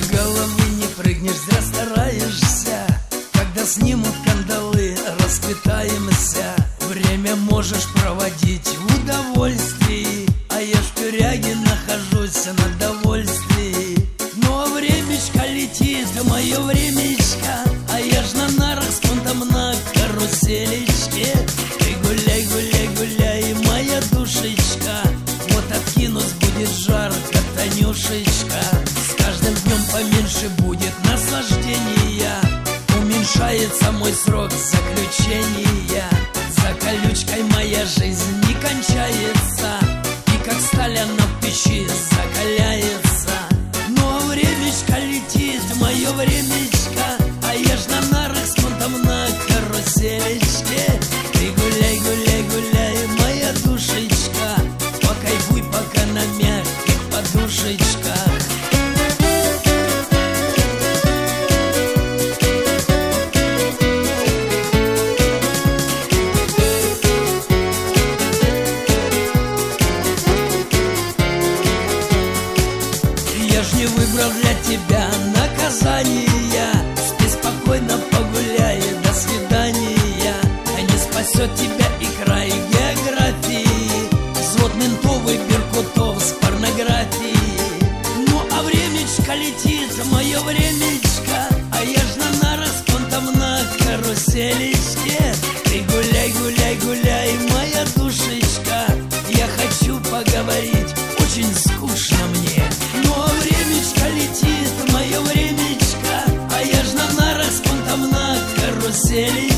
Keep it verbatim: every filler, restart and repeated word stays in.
выше головы не прыгнешь, зря стараешься. Когда снимут кандалы, расквитаемся. Время можешь проводить в удовольствии, а я в тюряге нахожусь на довольствии. Ну а времечко летит, мое времечко, а я ж на нарах с понтом на каруселечке. Ты гуляй, гуляй, гуляй, моя душечка, вот откинусь будет жарко, Танюшечка. С каждым днем поменьше будет наслаждения, уменьшается мой срок заключения. За колючкой моя жизнь не кончается, и как сталь она в печи закаляется. Ну а времечко летит, мое времечко, а я ж на нарах с понтом на каруселечке. Ты гуляй, гуляй, гуляй, моя душечка, покайфуй пока на мягких подушечках. Я ж не выбрал для тебя наказания, спи спокойно, погуляй, до свидания. А не спасет тебя и край географии, взвод ментовый беркутов с порнографией. Ну а времечко летит, мое времечко, а я ж на нарах с понтом на каруселечке. Ты гуляй, гуляй, гуляй, моя душечка, я хочу поговорить, очень скучно мне. Ну а времечко летит, мое времечко, а я ж на нарах с понтом на карусели.